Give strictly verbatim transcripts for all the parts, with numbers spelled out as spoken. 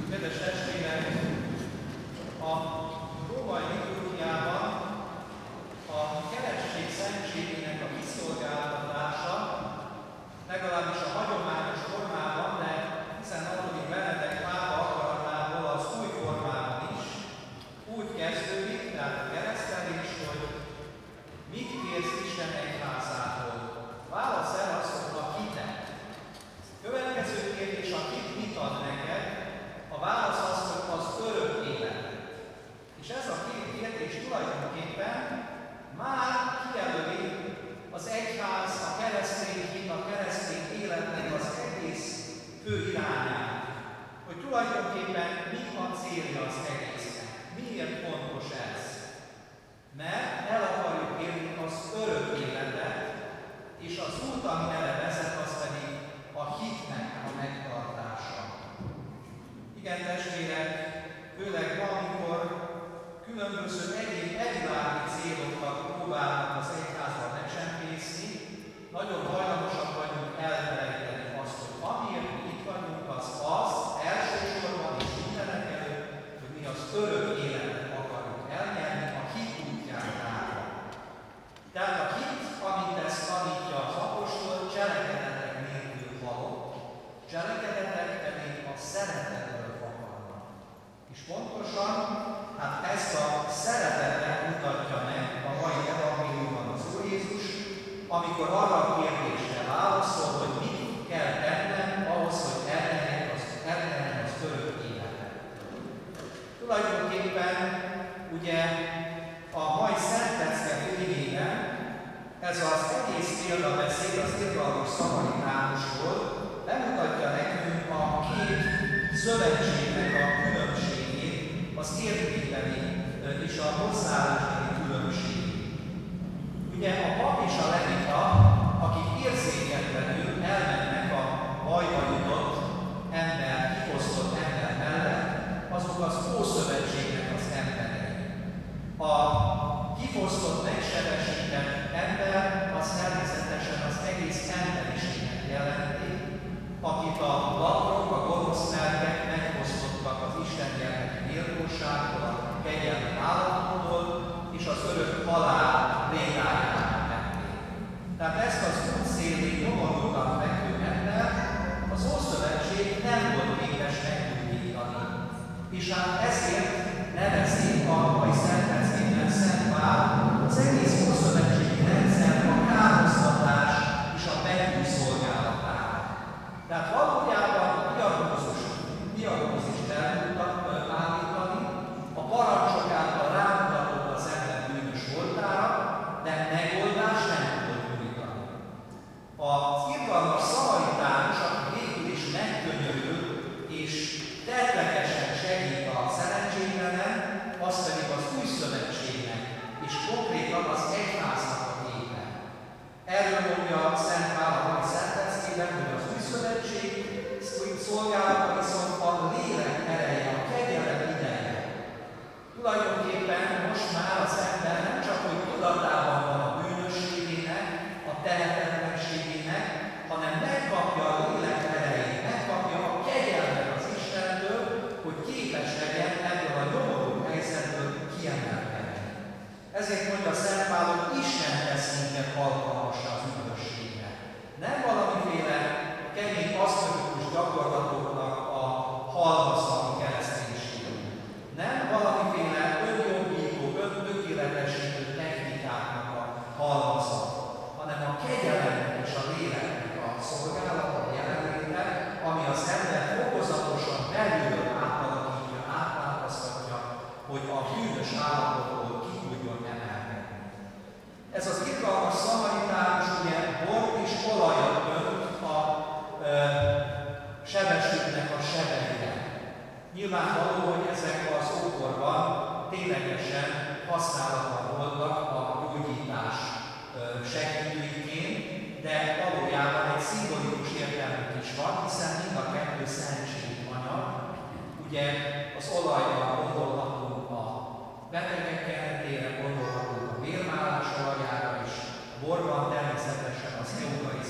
Kedves testvérek, a római liturgiában a keresztség szentségének a kiszolgáltatása, legalábbis a hagyományos formában, de tizenhatodik Benedek pápa akaratából az új formában is úgy kezdődik, tehát a keresztelés, hogy mit kérsz Isten egyházától? Válasz el azt, hogy a hitet. Következő kérdés, a hit mit ad neked? A válasz az, hogy az örök életet. És ez a két kérdés tulajdonképpen már kijelöli az egyház, a keresztény hit, a keresztény életnek az egész fő irányát. Hogy tulajdonképpen mi a célja az egésznek? Miért fontos ez? Mert el akarjuk érni az örök életet, és az út, ami erre vezet, az pedig a hitnek a megtartása. Igen, testvérek, főleg ma, amikor különböző egyéb egyvilági célokat próbálnak az egyházban megcsempészni, nagyon hajlamosak vagyunk elfelejteni azt, hogy amiért mi itt vagyunk, az az elsősorban és mindenek előtt, hogy mi az örök életet akarjuk elnyerni a hit útján járva. Tehát a hit, amit ezt tanítja az apostol, cselekedetek nélkül halott, cselekedetek pedig a szeretetről fakadnak. És pontosan, hát ezt a szeretetet mutatja meg a mai evangéliumban az Úr Jézus, amikor arra a kérdésre válaszol, hogy mit kell tennem ahhoz, hogy elnyerjem az, elnyerjem az örök életet. Tulajdonképpen ugye a mai Szentlecke végében ez az egész példabeszéd az irgalmas szamaritánusról bemutatja nekünk a két szövetségnek a különbségét, az értékbeli és a hozzáállásbeli különbségét. Ugye a pap és a levita, akik érzéketlenül elmennek a bajba jutott ember, kifosztott ember mellett, azok az Ószövetségnek az emberei. A kifosztott, megsebesített ember az természetesen az egész emberiséget jelenti, akit a latrok, a gonosz lelkek megfosztottak az Isten gyermeki méltóságból, a kegyelmi állattól és az örök halál létáját tették. Tehát ezt az útszélén nyomorultan fekvő ember az Ószövetség nem volt képes meggyógyítani. És hát ezért nevezik a mai Szentleckében Szent Pál az egész Ószövetségi rendszer a kárhoztatás és a bennű szolgálatára. Tehát valójában a diagnózus, diagnózist el tudtak állítani, a parancsok által rámutatott az ember bűnös voltára, de megoldás nem tudott nyújtani. Az irgalmas szamaritánus, aki végül is megkönyörül és tettlegesen segít a szerencsétlenen, az pedig az új szövetségnek, és konkrétan az egyháznak a képe. Erről mondja Szent Pál a mai Szentleckében, hogy az új szövetség szolgálata viszont a lélek ereje, a kegyelem ideje. Tulajdonképpen most már az ember nem csak, hogy tudatában van a bűnösségének, a tehetetlenségének, hanem megkapja a lélek erejét, megkapja a kegyelmet az Istentől, hogy képes legyen ebből a nyomorú helyzetből kiemelkedni. Ezért mondja Szent Pál, hogy Isten tesz minket alkalmassá az üdvösségre. Nem valamiféle kemény asztetikus gyakorlatoknak a halmaza a kereszténység. Nem valamiféle önjobbító, öntökéletesítő technikáknak a halmaza, hanem a kegyelemnek és a léleknek a szolgálata, a jelenléte, ami az ember fokozatosan belülről átalakítja, átváltoztatja, hogy a bűnös állapotból ki tudjon emelkedni. Ez az irgalmas szamaritánus ugye bort és olajat önt a ö, sebesültnek a sebeire. Nyilvánvaló, hogy ezek az ókorban ténylegesen használatban voltak a gyógyítás segítőiként, de valójában egy szimbolikus értelmük is van, hiszen mind a kettő szentséganyag. Ugye az olajra gondolhatunk a betegek keretére, gondolhatunk a vérmálás olajára is, a borban természetesen az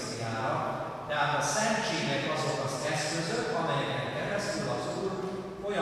eukarisztiára, tehát a szentségek azok az eszközök, amelyeken keresztül az Úr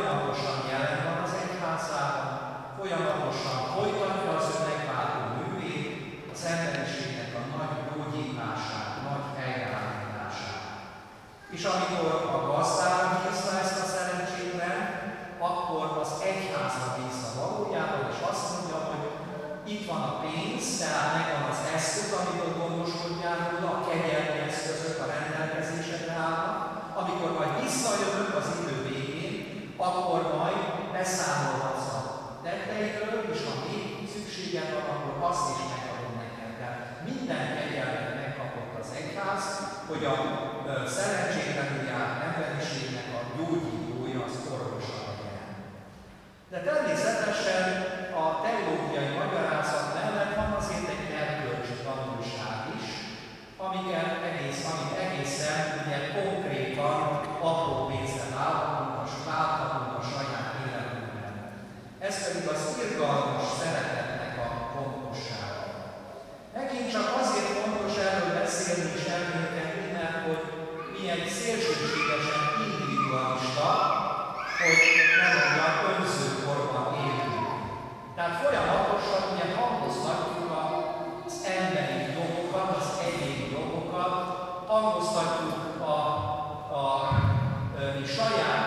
a szerencsétlenül járt emberiségnek a gyógyítója, az orvosa legyen. De természetesen a teológiai magyarázat mellett van azért egy erkölcsi tanulság is, amiket egész, amit egészen ugye konkrétan apró pénzre válthatunk a saját életünkben. Ez pedig az irgalmas szeretetnek a fontossága. Megint csak azért fontos erről beszélni és elmélkedni, mert hogy milyen szélsőségesen individualista, hogy nem mondjam, önzőkorban élünk. Tehát folyamatosan ugye hangoztatjuk az emberi jogokat, az egyéni jogokat, hangoztatjuk a, a, a mi saját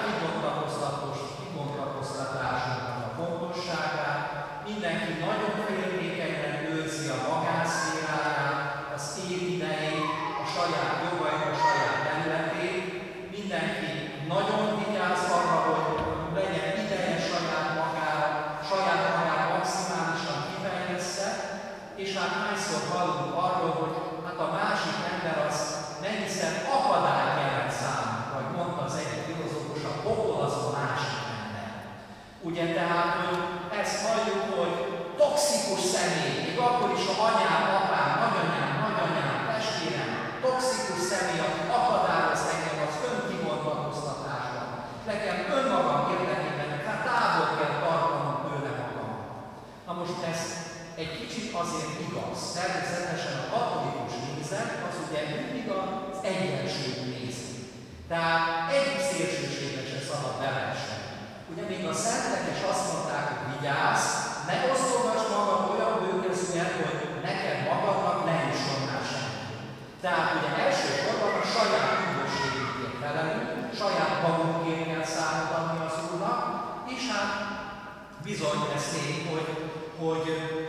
kibontakoztatásunknak a fontosságát, mindenki nagyon féltékenyen őrzi a magánszféráját, az évidejét, a saját jogait, a saját területét, mindenki nagyon vigyáz arra, hogy legyen ideje saját magára, saját magát maximálisan kifejezze, és hát hányszor hallunk arról, hogy hát a másik ember az nem hiszen akadályt jelent számunkra, vagy mondta az egyik filozófus, a pokolazó másik ember. Ugye tehát, hogy ezt halljuk, hogy toxikus személy, még akkor is, ha anyám, apám, nagyanyám, nagyanyám, testvérem, toxikus személy, aki akadályoz engem az önkibontakoztatásban. Nekem önmagam érdekében, hát távol kell tartanom tőle magam. Na most ez egy kicsit azért igaz. Természetesen a katolikus nézet az ugye mindig az egyensúlyt nézi. Tehát egyik szélsőségbe se szabad beleesni. Ugye még a szentek is azt mondták, hogy vigyázz, ne osztogass magad olyan bőkezűen, hogy neked magadnak ne jusson rá semmi. Tehát ugye elsősorban a saját üdvösségünkért felelünk, saját magunkért kell számot adni az Úrnak, és hát bizony ez tény, hogy, hogy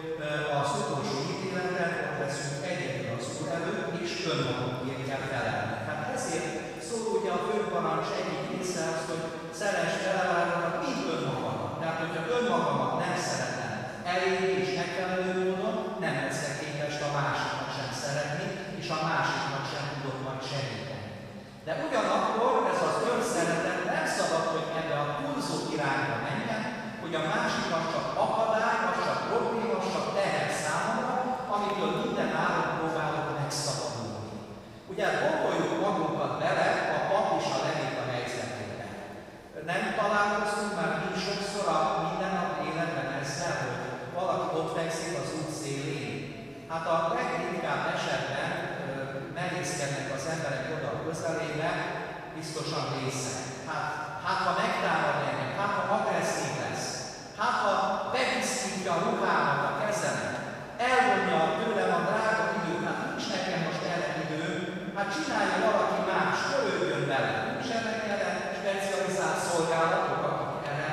az utolsó ítéleten ott leszünk egyedül az Úr előtt, és önmagunkért kell felelni. Hát ezért szól ugye a főparancs egyik része az, hogy szeress felelárnak mind önmagamat. Tehát, hogyha önmagamat nem szeretem elég és megfelelő módon, nem leszek képes a másiknak sem szeretni, és a másiknak sem tudok majd segíteni. De ugyanakkor ez az önszeretet nem szabad, hogy ebbe a túlzó irányba menjen, hogy a másiknak csak akadály, az csak probléma, az csak teher számomra, amitől minden áron próbálok megszabadulni. Ugye gondoljuk magunkat bele a pap és a levita helyzetébe. Nem találkoztunk már mi sokszor a mindennap életben ezzel, hogy valaki ott fekszik az út szélén. Hát a legritkább esetben merészkednek az emberek oda a közelébe, biztosan részek. Hát, hát ha megtámad engem, hát ha agresszív lesz, hát ha beviszkítja a ruhámat, a kezemet, elvonja tőlem a drága időt, hát nincs nekem most erre idő, hát csinálja valaki más, törődjön vele. Nincs ennek erre specializált szolgálatok, akik erre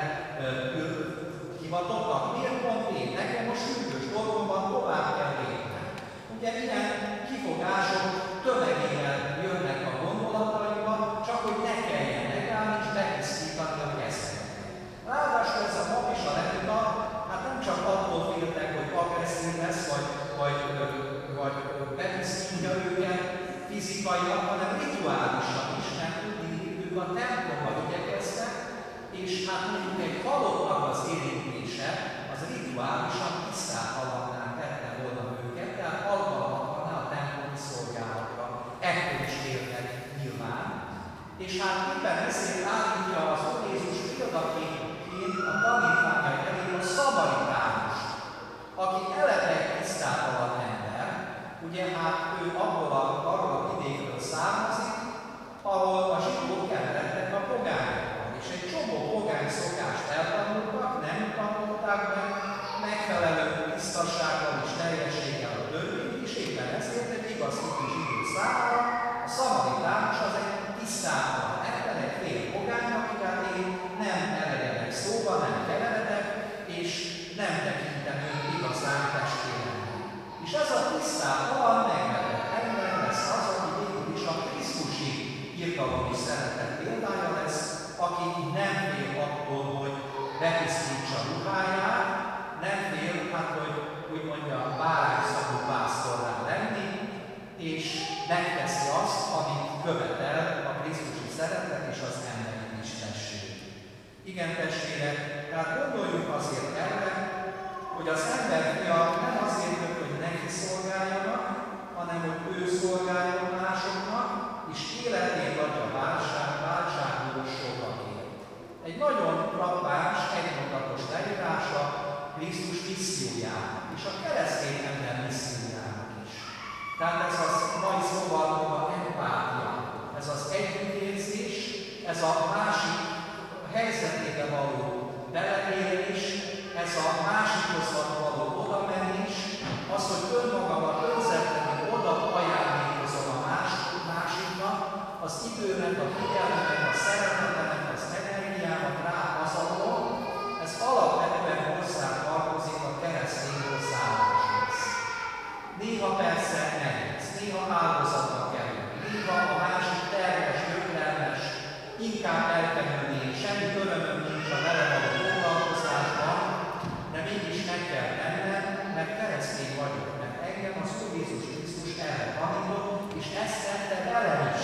hivatottak. Miért pont én? Nekem most sürgős dolgomban tovább kell lépni. Ugye ilyen kifogások tömegével jönnek a gondolataimba, csak hogy ne kelljen megállni és bekisztítani a kezemet. Ráadásul ez a pap és a levita, hát nem csak attól féltek, hogy agresszív lesz, vagy, vagy, vagy bekisztítja őket fizikailag, hanem rituálisan is, mert tudni, ők a templomba igyekeztek, és hát mondjuk egy halottnak az érintése, az rituálisan tisztátalanná tette volna őket, tehát alkalmatlaná a templomi szolgálatra. Ekkor is féltek nyilván. És hát éppen ezért állítja az Úr Jézus példaként a tanítványai elé a szamaritánust, aki eleve egy tisztátalan ember, ugye hát ő abból a, arról a vidékről származik, ahol a zsidók keveredtek a pogányokban, és egy csomó pogány szokást eltanultak, nem tanulták meg, megfelelő tisztassággal és teljességgel a törvényt, és éppen ezért egy igaz hitű zsidó számára a szamaritánus az egy tisztátalan ember, egy fél követel a Krisztusi szeretet és az emberi istenség. Igen, testvérek, tehát gondoljunk azért erre, hogy az ember fia nem azért jött, hogy neki szolgáljanak, hanem hogy ő szolgáljon másoknak, és életét adja válság, válságból sokakért. Egy nagyon frappáns, egymondatos leírása Krisztus missziójának, és a keresztény ember missziójának is. Tehát ez az mai szóval a empátia, ez az együttérzés, ez a másik helyzetébe való beleélés, ez a másikhoz való odamenés, az, hogy önmagamat önzetlenül oda ajándékozom a másik, másiknak, az időnek, a figyelmenek, a szeretetenek, az energiámat rápazarolom, ez alapvetően hozzá tartozik a keresztény hozzáálláshoz. Néha persze nehéz, néha áldozatba kerül, néha a másik terhes, gyötrelmes, inkább elkerülni, semmi örömöm nincs a vele való foglalkozásban, de mégis meg kell tennem, mert keresztény vagyok, mert engem az Úr Jézus Krisztus erre tanított, és ezt tette velem is.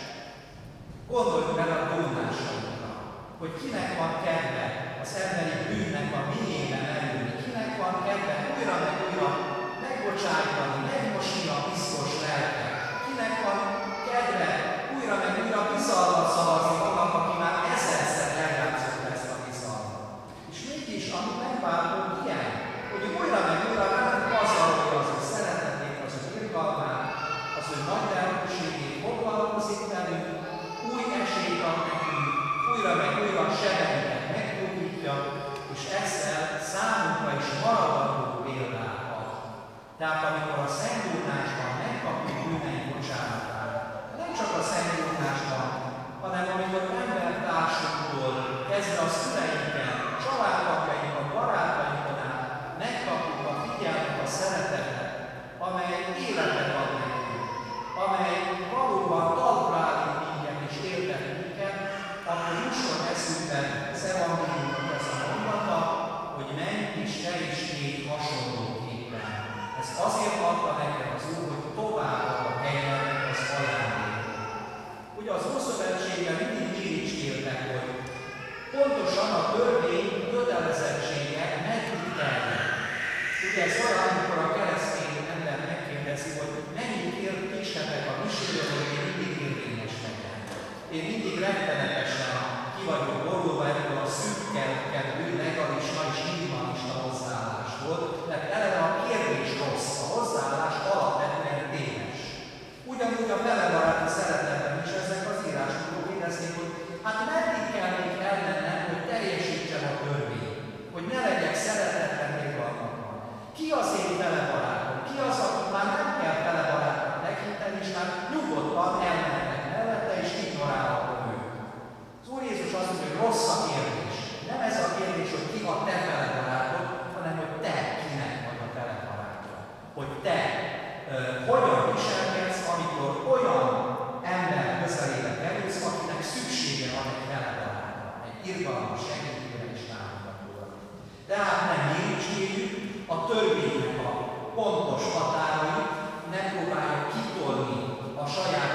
Gondoljunk el a gyónásainkra, hogy kinek van kedve az emberi bűnnek a mélyében elülni, kinek van kedve újra meg újra megbocsájtani, megmosni a biztos lelket, kinek van kedve újra meg újra bizalmat szavazni annak, aki már ezerszer eljátszott ezt a bizalmat. És mégis, amit megváltunk ilyen, hogy újra meg újra ránk pazarolja az ő szeretetét, az ő irgalmát, az ő nagy lelkűségét, foglalkozik velünk, új esélyt ad nekünk, újra meg újra sebeinket meggyógyítja, és ezzel számunkra is maradandó példát ad. Tehát amikor a szentgyónásban megkapjuk bűneink bocsánatát, nem csak a szentgyónásban, hanem amikor embertársunktól kezdve a szüleinken, családtagjainkat, barátainkon át megkapjuk a figyelmet, a szeretetet, amely életet ad nekünk, amely valóban talpra állít minket és értek minket, akkor jusson eszünkbe az evangéliumnak ez a mondata, hogy menj és te is tégy hasonlóképpen. Ez azért adta nekem az Úr, hogy továbbadva kelljen az ajándékot. Ugye az Ószövetségben mindig irigykedtek, hogy pontosan a törvény kötelezettsége meddig terjed. Ugye ez olyan, amikor a keresztény ember megkérdezi, hogy mennyit ér Istenek a misére, hogy én mindig érvényes legyen. Én mindig rettenetesen ki vagyok borulva ebből a szűkkelkedő, legalista és minimalista hozzáállásból, mert eleve a kérdés rossz, a hozzáállás alapvetően téves. Ugyanúgy a felebaráti szeretetben is ezek az írásokról érezték, hogy hát meddig kell még elmennem, hogy teljesítsem a törvényt, hogy ne legyek szeretetlen még vannak. Ki az én felebarátom? Ki az, akit már nem kell felebarátnak tekinteni, és már nyugodtan elmennek mellette, és ignorálhatom őt. Az Úr Jézus azt mondja, hogy rossz a kérdés. Nem ez a kérdés, hogy ki a te felebarátod, hanem hogy te kinek vagy a felebarátod. Hogy te uh, hogyan viselkedsz, amikor olyan ember közelébe kerülsz, akinek szüksége van egy felebarátra, egy irgalmas segítőre és támogatóra. Tehát nem irigykedjük, a törvénynek a pontos határait, nem próbáljuk kitolni a saját